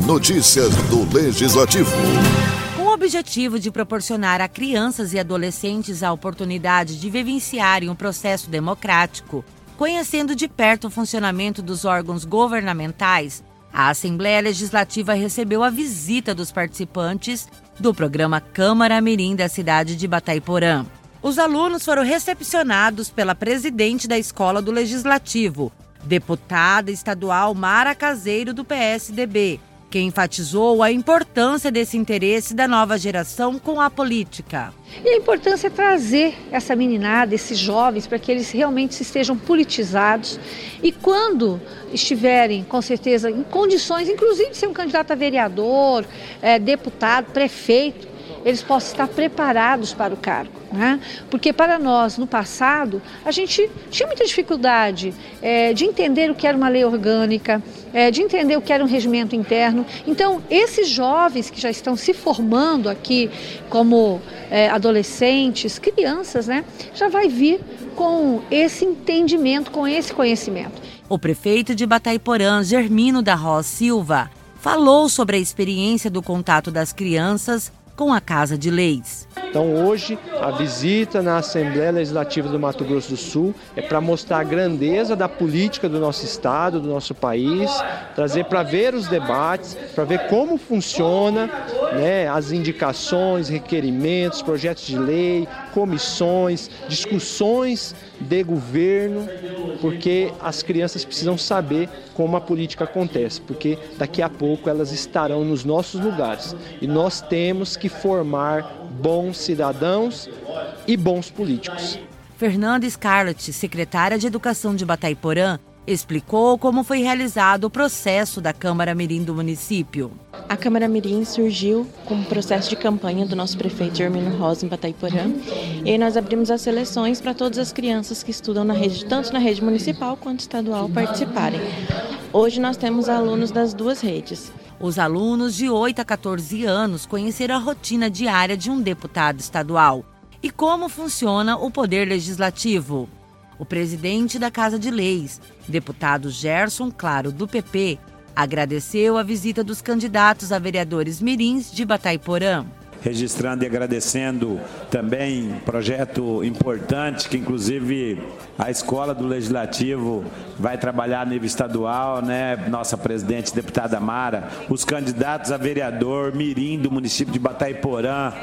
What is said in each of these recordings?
Notícias do Legislativo. Com o objetivo de proporcionar a crianças e adolescentes a oportunidade de vivenciarem um processo democrático, conhecendo de perto o funcionamento dos órgãos governamentais, a Assembleia Legislativa recebeu a visita dos participantes do programa Câmara Mirim da cidade de Batayporã. Os alunos foram recepcionados pela presidente da Escola do Legislativo, deputada estadual Mara Caseiro, do PSDB, que enfatizou a importância desse interesse da nova geração com a política. E a importância é trazer essa meninada, esses jovens, para que eles realmente estejam politizados e quando estiverem, com certeza, em condições, inclusive de ser um candidato a vereador, deputado, prefeito, eles possam estar preparados para o cargo, né? Porque para nós, no passado, a gente tinha muita dificuldade de entender o que era uma lei orgânica, de entender o que era um regimento interno. Então, esses jovens que já estão se formando aqui como adolescentes, crianças, né, já vai vir com esse entendimento, com esse conhecimento. O prefeito de Batayporã, Germino da Rosa Silva, falou sobre a experiência do contato das crianças com a Casa de Leis. Então hoje a visita na Assembleia Legislativa do Mato Grosso do Sul é para mostrar a grandeza da política do nosso estado, do nosso país, trazer para ver os debates, para ver como funciona, né, as indicações, requerimentos, projetos de lei, comissões, discussões de governo, porque as crianças precisam saber como a política acontece, porque daqui a pouco elas estarão nos nossos lugares e nós temos que formar bons cidadãos e bons políticos. Fernanda Scarlett, secretária de Educação de Batayporã, explicou como foi realizado o processo da Câmara Mirim do município. A Câmara Mirim surgiu com um processo de campanha do nosso prefeito Germino Rosa em Batayporã. E aí nós abrimos as seleções para todas as crianças que estudam na rede, tanto na rede municipal quanto estadual, participarem. Hoje nós temos alunos das duas redes. Os alunos de 8 a 14 anos conheceram a rotina diária de um deputado estadual e como funciona o poder legislativo. O presidente da Casa de Leis, deputado Gerson Claro, do PP, agradeceu a visita dos candidatos a vereadores mirins de Batayporã. Registrando e agradecendo também um projeto importante que inclusive a Escola do Legislativo vai trabalhar a nível estadual, né? Nossa presidente, deputada Mara, os candidatos a vereador mirim do município de Batayporã,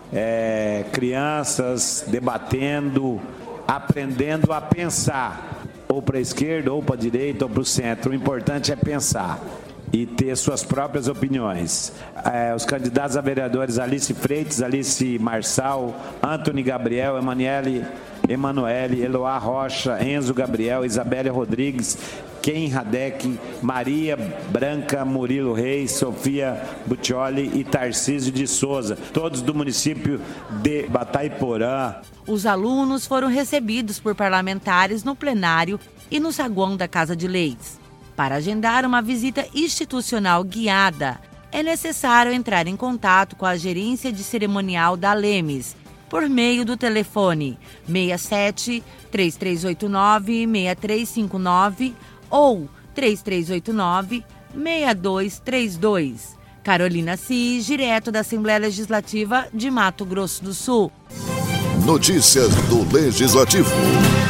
crianças debatendo, aprendendo a pensar, ou para a esquerda, ou para a direita, ou para o centro. O importante é pensar e ter suas próprias opiniões. Os candidatos a vereadores Alice Freitas, Alice Marçal, Antony Gabriel, Emanuele, Eloá Rocha, Enzo Gabriel, Isabélia Rodrigues, Ken Radek, Maria Branca Murilo Reis, Sofia Butioli e Tarcísio de Souza, todos do município de Batayporã. Os alunos foram recebidos por parlamentares no plenário e no saguão da Casa de Leis. Para agendar uma visita institucional guiada, é necessário entrar em contato com a gerência de cerimonial da Lemes, por meio do telefone 67 3389 6359 ou 3389 6232. Carolina Cis, direto da Assembleia Legislativa de Mato Grosso do Sul. Notícias do Legislativo.